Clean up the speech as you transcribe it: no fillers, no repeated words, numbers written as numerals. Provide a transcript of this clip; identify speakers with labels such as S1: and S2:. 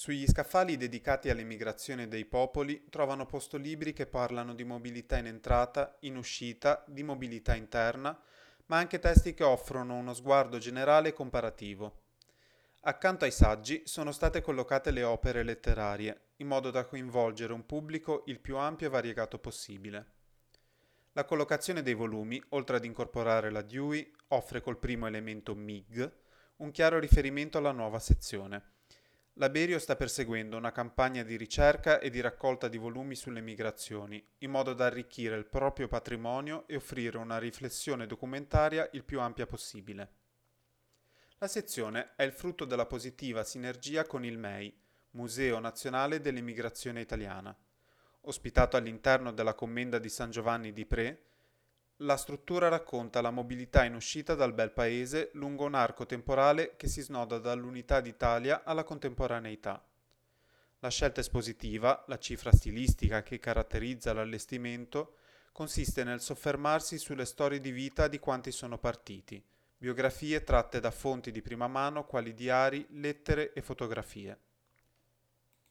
S1: Sugli scaffali dedicati all'emigrazione dei popoli trovano posto libri che parlano di mobilità in entrata, in uscita, di mobilità interna, ma anche testi che offrono uno sguardo generale e comparativo. Accanto ai saggi sono state collocate le opere letterarie, in modo da coinvolgere un pubblico il più ampio e variegato possibile. La collocazione dei volumi, oltre ad incorporare la Dewey, offre col primo elemento MIG un chiaro riferimento alla nuova sezione. La Berio sta perseguendo una campagna di ricerca e di raccolta di volumi sulle migrazioni, in modo da arricchire il proprio patrimonio e offrire una riflessione documentaria il più ampia possibile. La sezione è il frutto della positiva sinergia con il MEI, Museo Nazionale dell'Emigrazione Italiana. Ospitato all'interno della commenda di San Giovanni di Pre, la struttura racconta la mobilità in uscita dal bel paese lungo un arco temporale che si snoda dall'unità d'Italia alla contemporaneità. La scelta espositiva, la cifra stilistica che caratterizza l'allestimento, consiste nel soffermarsi sulle storie di vita di quanti sono partiti, biografie tratte da fonti di prima mano quali diari, lettere e fotografie.